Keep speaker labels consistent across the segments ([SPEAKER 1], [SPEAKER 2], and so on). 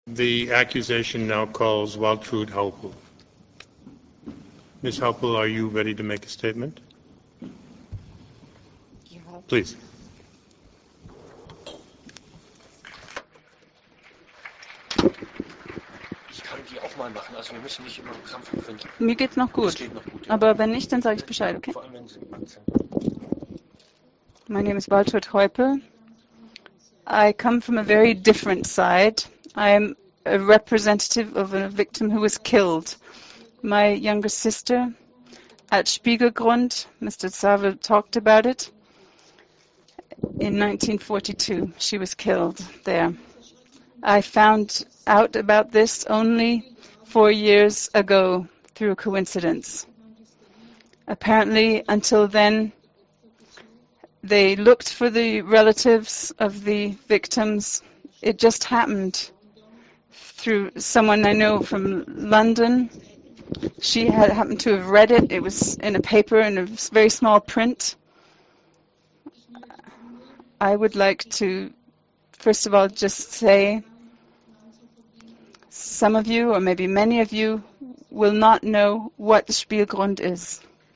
[SPEAKER 1] The accusation now calls Waltraud Haupel. Ms. Haupel, are you ready to make a statement? Please.
[SPEAKER 2] Mir geht's noch gut. Aber wenn nicht, dann sage ich Bescheid, okay? My name is Waltraud Haupel. I come from a very different side. I am a representative of a victim who was killed. My younger sister at Spiegelgrund, Mr. Saville talked about it. In 1942, she was killed there. I found out about this only 4 years ago through a coincidence. Apparently, until then, they looked for the relatives of the victims. It just happened through someone I know from London. She had happened to have read it. It was in a paper in a very small print. I would like to, first of all, just say some of you, or maybe many of you, will not know what the Spielgrund is.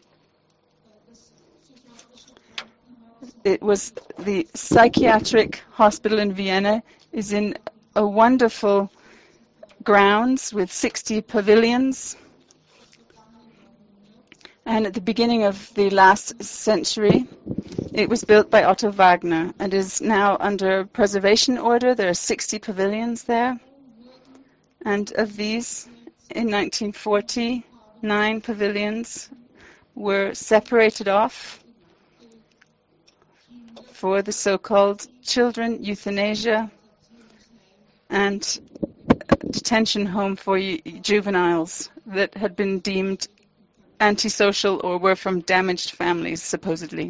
[SPEAKER 2] It was the psychiatric hospital in Vienna, is in a wonderful grounds with 60 pavilions. And at the beginning of the last century, it was built by Otto Wagner and is now under preservation order. There are 60 pavilions there. And of these, in 1940, 9 pavilions were separated off for the so-called children euthanasia and detention home for juveniles that had been deemed antisocial or were from damaged families, supposedly.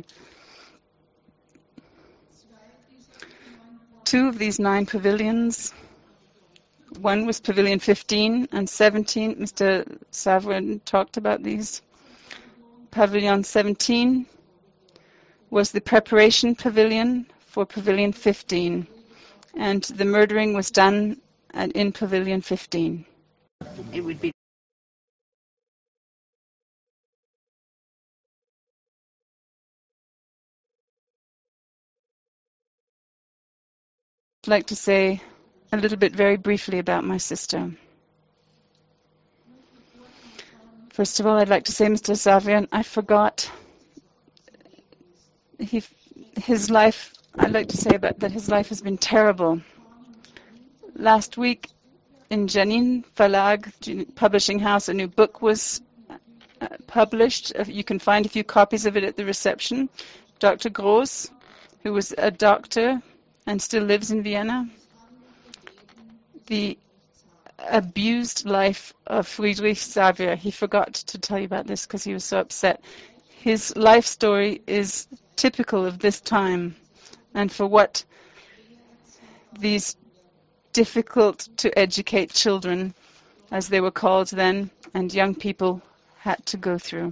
[SPEAKER 2] 2 of these 9 pavilions, one was Pavilion 15 and 17. Mr. Savrin talked about these. Pavilion 17 was the preparation pavilion for Pavilion 15, and the murdering was done in Pavilion 15. It would be I'd like to say a little bit very briefly about my sister. First of all, I'd like to say, Mr. Savian, I forgot his life. I'd like to say about that his life has been terrible. Last week in Janin Verlag, publishing house, a new book was published. You can find a few copies of it at the reception. Dr. Gross, who was a doctor and still lives in Vienna. The abused life of Friedrich Xavier. He forgot to tell you about this because he was so upset. His life story is typical of this time and for what these difficult to educate children, as they were called then, and young people had to go through.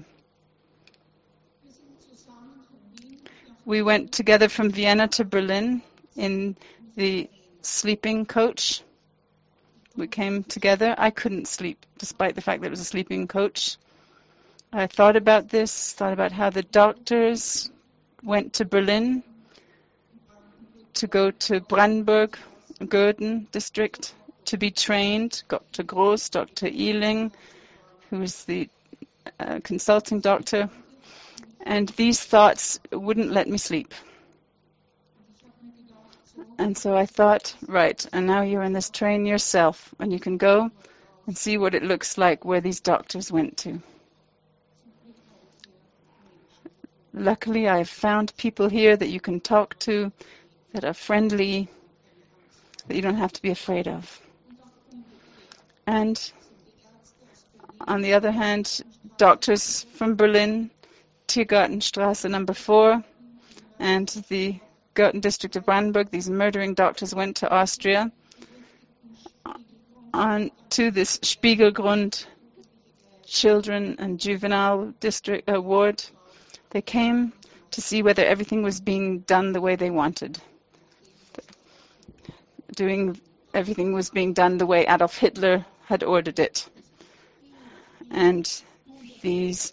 [SPEAKER 2] We went together from Vienna to Berlin in the sleeping coach. We came together. I couldn't sleep, despite the fact that it was a sleeping coach. I thought about this, thought about how the doctors went to Berlin to go to Brandenburg, Gurden district, to be trained. Dr. Gross, Dr. Ehling, who was the consulting doctor. And these thoughts wouldn't let me sleep. And so I thought, right, and now you're in this train yourself, and you can go and see what it looks like where these doctors went to. Luckily, I've found people here that you can talk to, that are friendly, that you don't have to be afraid of. And on the other hand, doctors from Berlin, Tiergartenstraße number 4, and the Gurten district of Brandenburg, these murdering doctors went to Austria on to this Spiegelgrund children and juvenile district ward. They came to see whether everything was being done the way they wanted. Doing everything was being done the way Adolf Hitler had ordered it. And these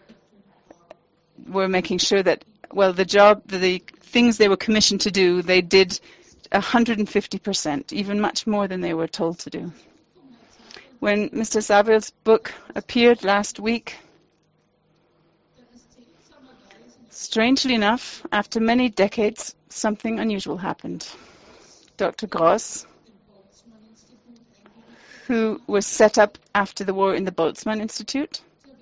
[SPEAKER 2] were making sure that, well, the things they were commissioned to do, they did 150%, even much more than they were told to do. When Mr. Savills' book appeared last week, strangely enough, after many decades, something unusual happened. Dr. Gross, who was set up after the war in the Boltzmann Institute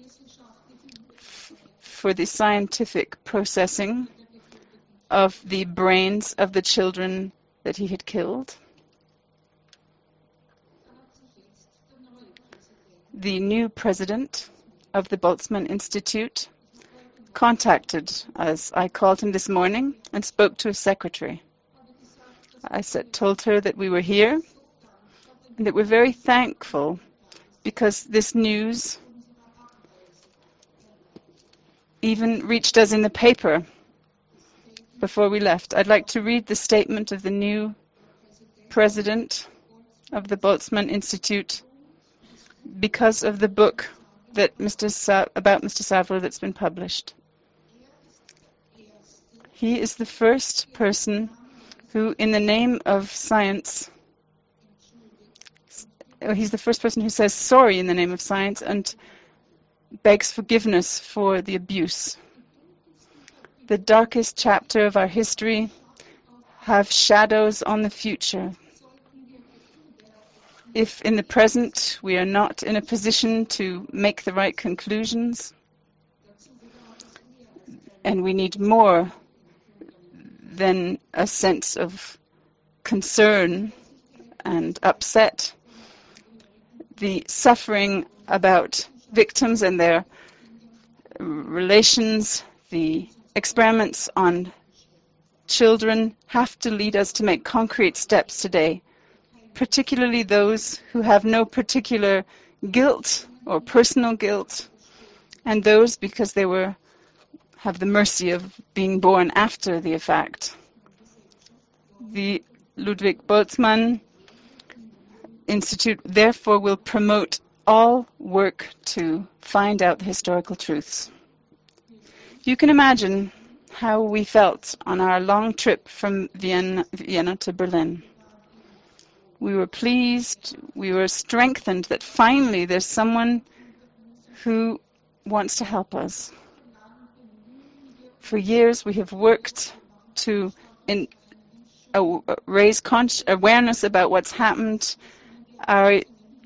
[SPEAKER 2] for the scientific processing of the brains of the children that he had killed. The new president of the Boltzmann Institute contacted us. I called him this morning and spoke to his secretary. I told her that we were here and that we're very thankful because this news even reached us in the paper before we left. I'd like to read the statement of the new president of the Boltzmann Institute because of the book that about Mr. Savill that's been published. He is the first person who, in the name of science, he's the first person who says sorry in the name of science and begs forgiveness for the abuse. The darkest chapter of our history have shadows on the future. If in the present we are not in a position to make the right conclusions, and we need more than a sense of concern and upset, the suffering about victims and their relations, the experiments on children have to lead us to make concrete steps today, particularly those who have no particular guilt or personal guilt, and those because they have the mercy of being born after the fact. The Ludwig Boltzmann Institute therefore will promote all work to find out the historical truths. You can imagine how we felt on our long trip from Vienna to Berlin. We were pleased, we were strengthened that finally there's someone who wants to help us. For years we have worked to raise awareness about what's happened. Our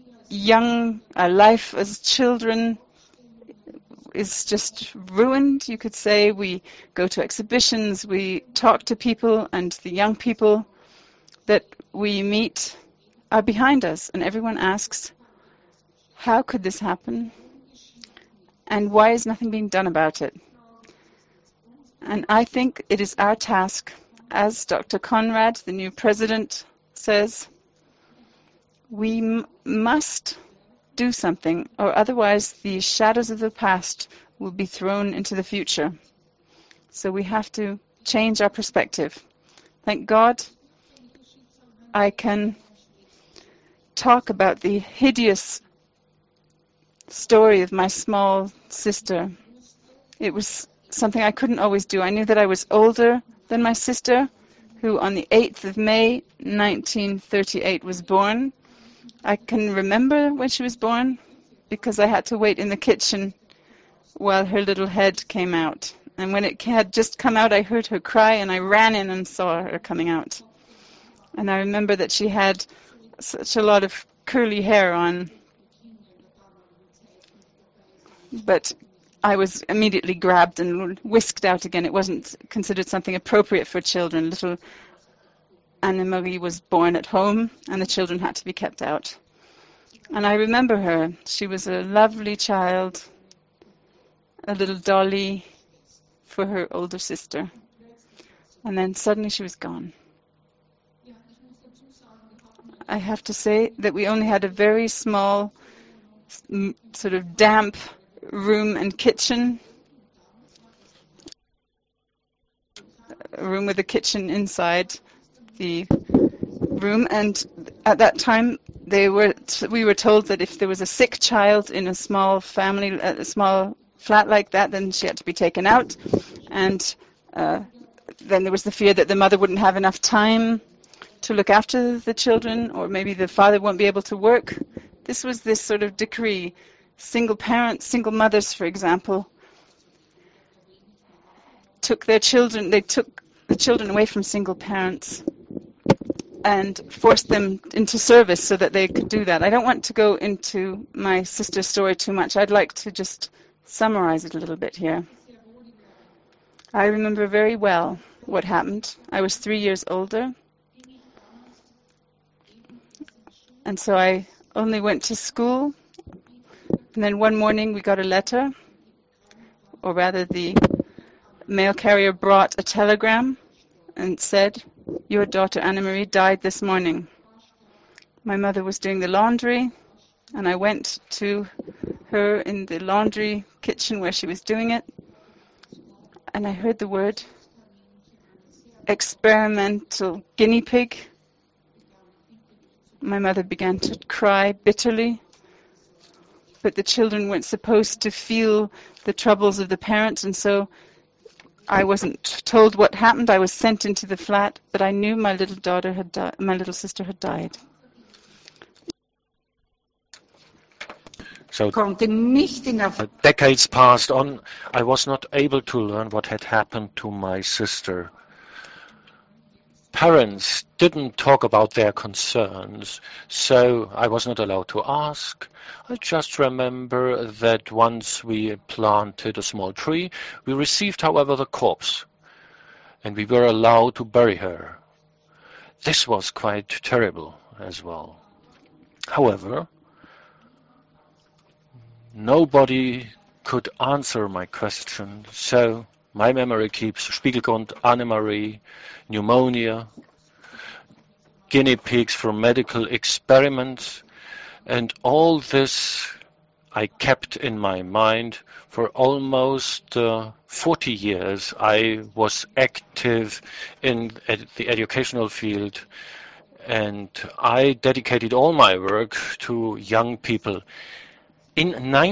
[SPEAKER 2] life as children is just ruined, you could say. We go to exhibitions, we talk to people, and the young people that we meet are behind us. And everyone asks, how could this happen? And why is nothing being done about it? And I think it is our task, as Dr. Conrad, the new president, says, we must do something, or otherwise the shadows of the past will be thrown into the future. So we have to change our perspective. Thank God I can talk about the hideous story of my small sister. It was something I couldn't always do. I knew that I was older than my sister, who on the 8th of May 1938 was born. I can remember when she was born because I had to wait in the kitchen while her little head came out. And when it had just come out, I heard her cry and I ran in and saw her coming out. And I remember that she had such a lot of curly hair on. But I was immediately grabbed and whisked out again. It wasn't considered something appropriate for children. Little Anne-Marie was born at home, and the children had to be kept out. And I remember her. She was a lovely child, a little dolly for her older sister. And then suddenly she was gone. I have to say that we only had a very small, sort of damp room and kitchen. A room with a kitchen inside the room, and At that time, we were told that if there was a sick child in a small family, a small flat like that, then she had to be taken out. And then there was the fear that the mother wouldn't have enough time to look after the children, or maybe the father won't be able to work. This was this sort of decree. Single parents, single mothers, for example, took the children away from single parents and forced them into service so that they could do that. I don't want to go into my sister's story too much. I'd like to just summarize it a little bit here. I remember very well what happened. I was 3 years older, and so I only went to school. And then one morning we got a letter, or rather the mail carrier brought a telegram and said, "Your daughter Anna-Marie died this morning." My mother was doing the laundry, and I went to her in the laundry kitchen where she was doing it, and I heard the word experimental guinea pig. My mother began to cry bitterly, but the children weren't supposed to feel the troubles of the parents, and so I wasn't told what happened. I was sent into the flat, but I knew my little daughter had my little sister had died.
[SPEAKER 3] So decades passed on. I was not able to learn what had happened to my sister. Parents didn't talk about their concerns, so I was not allowed to ask. I just remember that once we planted a small tree, we received, however, the corpse, and we were allowed to bury her. This was quite terrible as well. However, nobody could answer my question, so my memory keeps Spiegelgrund, Anne-Marie, pneumonia, guinea pigs for medical experiments, and all this I kept in my mind for almost 40 years. I was active in the educational field, and I dedicated all my work to young people. In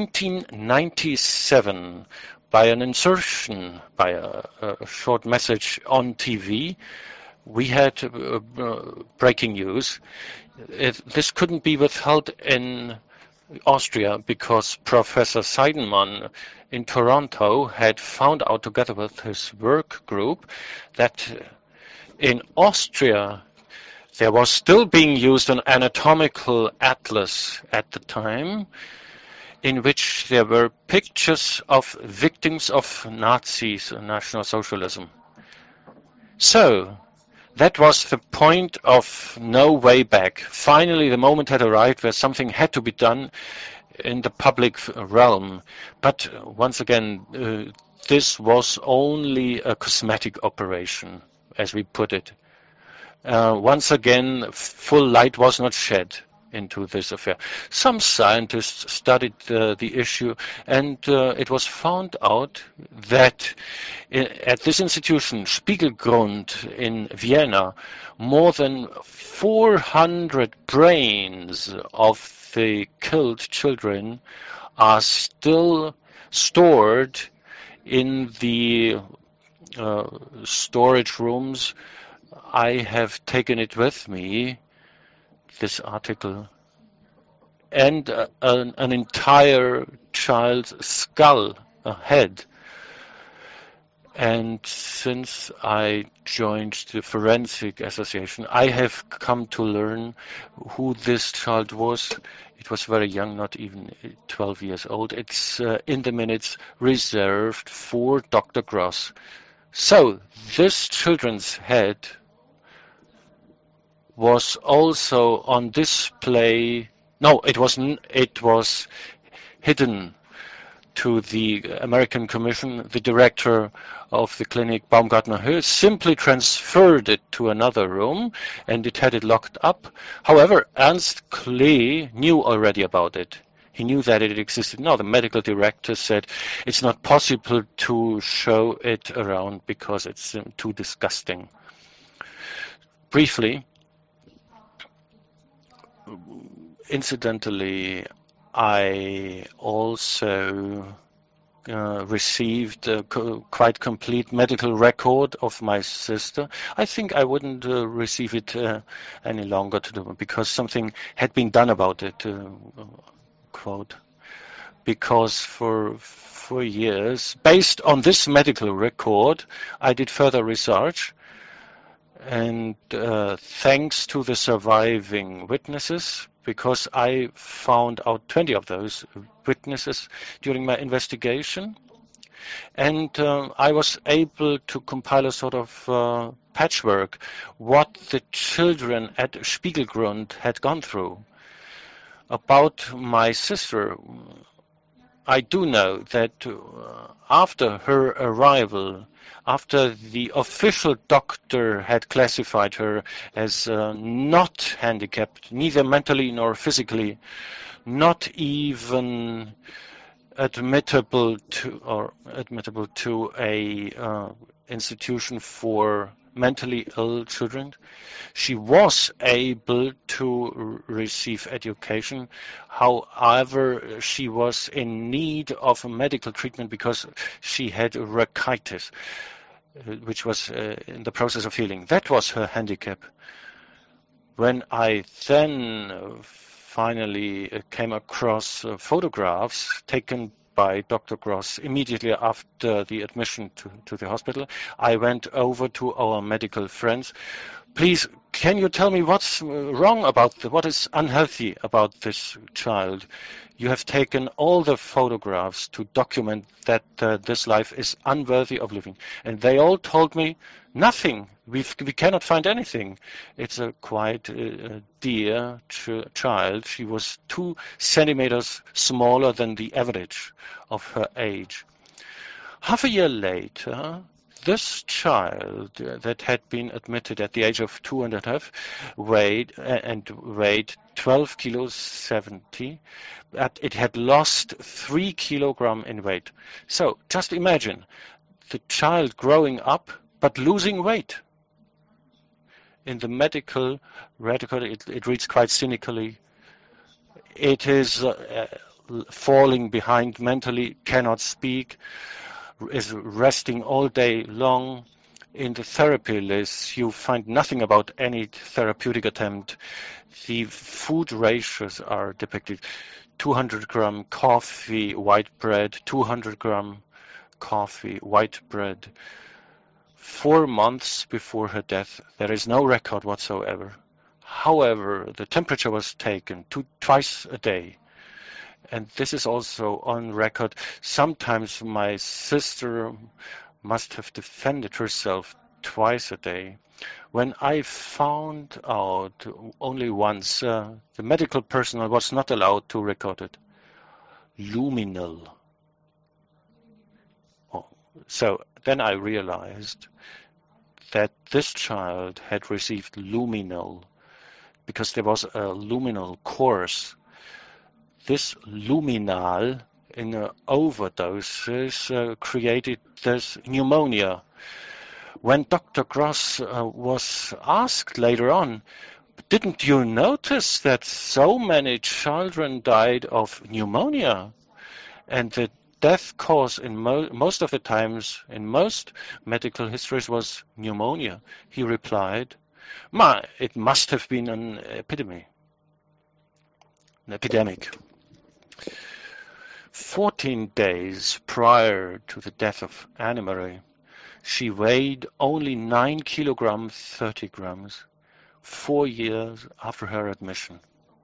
[SPEAKER 3] 1997, by an insertion, by a short message on TV, we had breaking news. This couldn't be withheld in Austria because Professor Seidenmann in Toronto had found out, together with his work group, that in Austria there was still being used an anatomical atlas at the time, in which there were pictures of victims of Nazis and National Socialism. So that was the point of no way back. Finally, the moment had arrived where something had to be done in the public realm. But once again, this was only a cosmetic operation, as we put it. Once again, full light was not shed into this affair. Some scientists studied the issue, and it was found out that at this institution, Spiegelgrund in Vienna, more than 400 brains of the killed children are still stored in the storage rooms. I have taken it with me, this article, and an entire child's skull, a head. And since I joined the Forensic Association, I have come to learn who this child was. It was very young, not even 12 years old. It's in the minutes reserved for Dr. Gross. So this children's head was also on display. No, it wasn't. It was hidden to the American Commission. The director of the clinic, Baumgartner Höhe, simply transferred it to another room, and it had it locked up. However, Ernst Klee knew already about it. He knew that it existed. Now, the medical director said it's not possible to show it around because it's too disgusting. Briefly, Incidentally, I also received a quite complete medical record of my sister. I think I wouldn't receive it any longer because something had been done about it, quote. Because for years, based on this medical record, I did further research, and thanks to the surviving witnesses, because I found out 20 of those witnesses during my investigation, and I was able to compile a sort of patchwork what the children at Spiegelgrund had gone through. About my sister, I do know that after her arrival, after the official doctor had classified her as not handicapped, neither mentally nor physically, not even admittable to a institution for mentally ill children, she was able to receive education. However, she was in need of medical treatment because she had rachitis, which was in the process of healing. That was her handicap. When I then finally came across photographs taken by Dr. Gross immediately after the admission to the hospital, I went over to our medical friends. Please, can you tell me what's wrong about what is unhealthy about this child? You have taken all the photographs to document that this life is unworthy of living. And they all told me nothing. We cannot find anything. It's a quite dear child. She was 2 centimeters smaller than the average of her age. Half a year later, this child that had been admitted at the age of 2.5 weighed 12 kilos 70. It had lost 3 kilograms in weight. So just imagine the child growing up but losing weight. In the medical record, it reads quite cynically. It is falling behind mentally, cannot speak, is resting all day long. In the therapy list, you find nothing about any therapeutic attempt. The food ratios are depicted. 200-gram coffee, white bread, 200-gram coffee, white bread. 4 months before her death, there is no record whatsoever. However, the temperature was taken twice a day. And this is also on record. Sometimes my sister must have defended herself twice a day. When I found out only once, the medical personnel was not allowed to record it. Luminal. Oh. So then I realized that this child had received luminal because there was a luminal course. This luminal in overdoses created this pneumonia. When Dr. Gross was asked later on, didn't you notice that so many children died of pneumonia? And the death cause in most of the times, in most medical histories, was pneumonia. He replied, it must have been an epidemic. 14 days prior to the death of Anne-Marie, she weighed only 9 kilograms 30 grams, 4 years after her admission.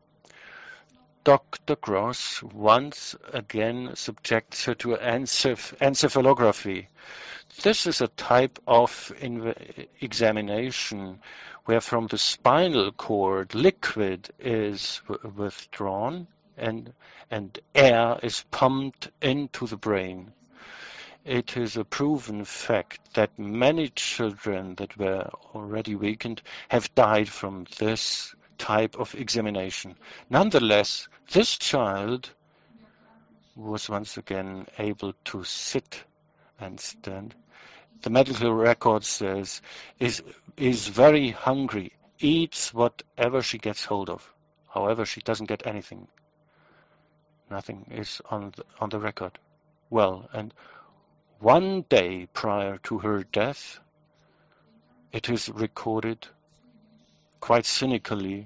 [SPEAKER 3] Dr. Gross once again subjects her to encephalography. This is a type of examination where from the spinal cord liquid is withdrawn and air is pumped into the brain. It is a proven fact that many children that were already weakened have died from this type of examination. Nonetheless, this child was once again able to sit and stand. The medical record says is very hungry, eats whatever she gets hold of. However, she doesn't get anything. Nothing is on the record. Well, and one day prior to her death, it is recorded quite cynically,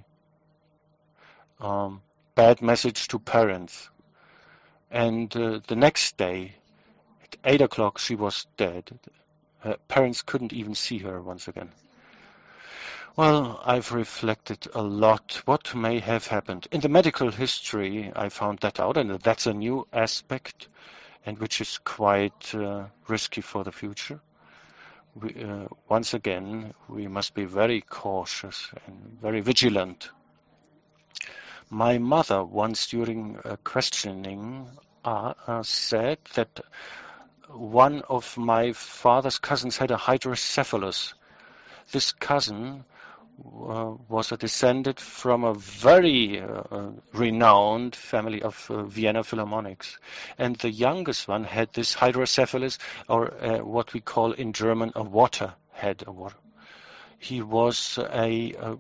[SPEAKER 3] bad message to parents. And the next day, at 8 o'clock, she was dead. Her parents couldn't even see her once again. Well, I've reflected a lot what may have happened. In the medical history, I found that out, and that's a new aspect, and which is quite risky for the future. Once again, we must be very cautious and very vigilant. My mother once during questioning said that one of my father's cousins had a hydrocephalus. This cousin was a descendant from a very renowned family of Vienna Philharmonics. And the youngest one had this hydrocephalus, or what we call in German a waterhead. He was a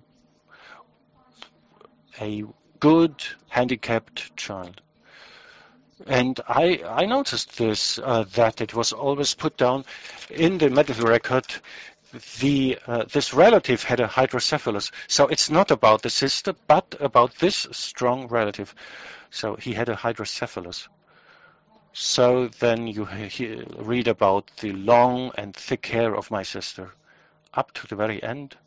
[SPEAKER 3] good handicapped child. And I noticed this, that it was always put down in the medical record, this relative had a hydrocephalus. So it's not about the sister, but about this strong relative. So he had a hydrocephalus. So then you read about the long and thick hair of my sister, up to the very end.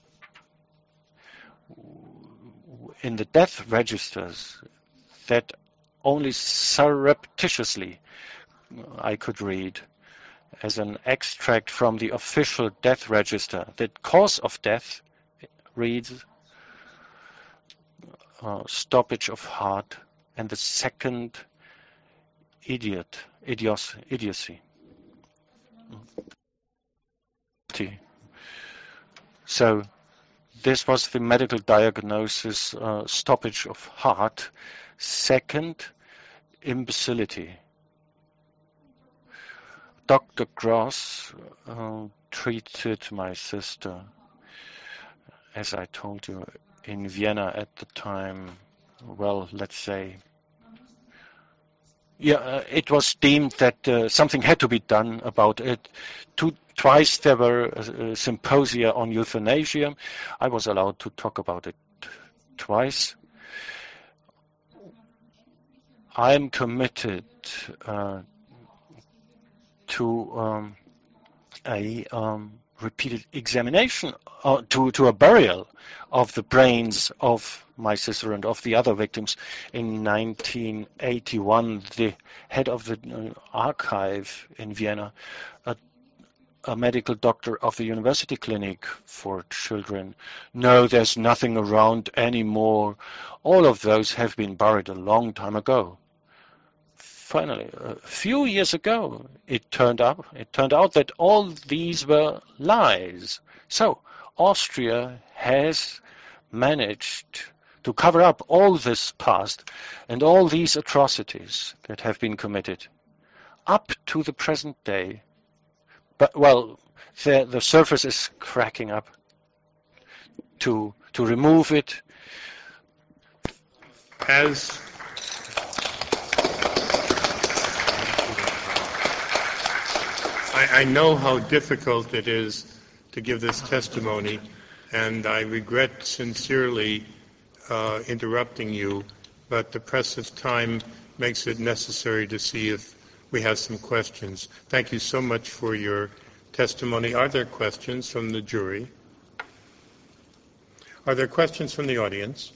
[SPEAKER 3] In the death registers, that only surreptitiously I could read as an extract from the official death register. The cause of death reads stoppage of heart, and the second idiocy. So this was the medical diagnosis, stoppage of heart. Second, imbecility. Dr. Gross treated my sister, as I told you, in Vienna at the time, well, let's say, it was deemed that something had to be done about it. Twice there were symposia on euthanasia. I was allowed to talk about it twice. I'm committed to a repeated examination, to a burial of the brains of my sister and of the other victims. In 1981, the head of the archive in Vienna, a medical doctor of the University Clinic for Children, no, there's nothing around anymore. All of those have been buried a long time ago. Finally, a few years ago, it turned out that all these were lies. So Austria has managed to cover up all this past and all these atrocities that have been committed up to the present day. But, well, the surface is cracking up to remove it.
[SPEAKER 1] As I know how difficult it is to give this testimony, and I regret sincerely interrupting you, but the press of time makes it necessary to see if we have some questions. Thank you so much for your testimony. Are there questions from the jury? Are there questions from the audience?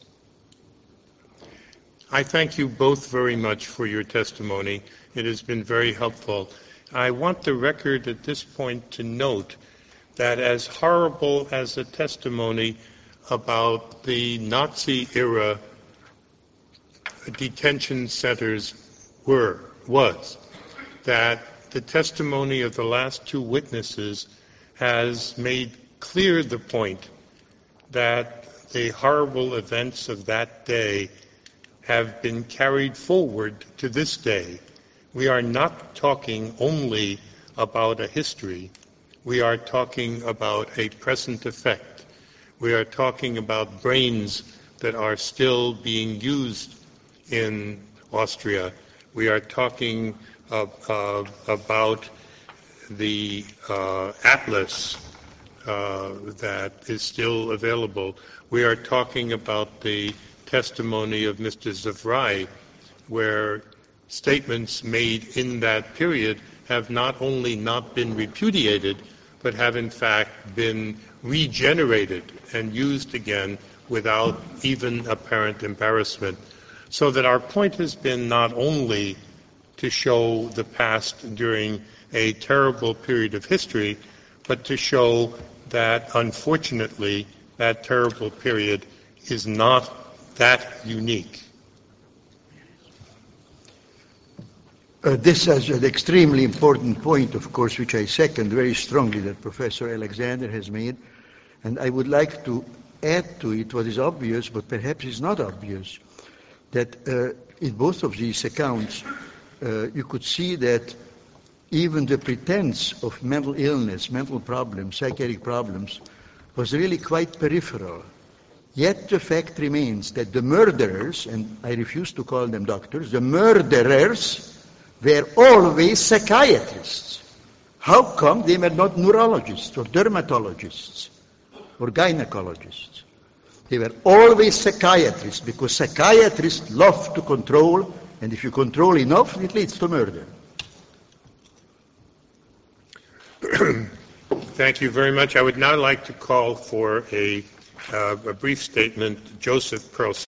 [SPEAKER 1] I thank you both very much for your testimony. It has been very helpful. I want the record at this point to note that as horrible as the testimony about the Nazi-era detention centers was, that the testimony of the last two witnesses has made clear the point that the horrible events of that day have been carried forward to this day. We are not talking only about a history. We are talking about a present effect. We are talking about brains that are still being used in Austria. We are talking about the atlas that is still available. We are talking about the testimony of Mr. Zavrai, where statements made in that period have not only not been repudiated, but have in fact been regenerated and used again without even apparent embarrassment. So that our point has been not only to show the past during a terrible period of history, but to show that, unfortunately, that terrible period is not that unique.
[SPEAKER 4] This is an extremely important point, of course, which I second very strongly, that Professor Alexander has made. And I would like to add to it what is obvious, but perhaps is not obvious, that in both of these accounts, you could see that even the pretense of mental illness, mental problems, psychiatric problems, was really quite peripheral. Yet the fact remains that the murderers, and I refuse to call them doctors, the murderers were always psychiatrists. How come they were not neurologists or dermatologists or gynecologists? They were always psychiatrists, because psychiatrists love to control, and if you control enough, it leads to murder.
[SPEAKER 1] Thank you very much. I would now like to call for a brief statement, Joseph Pearl.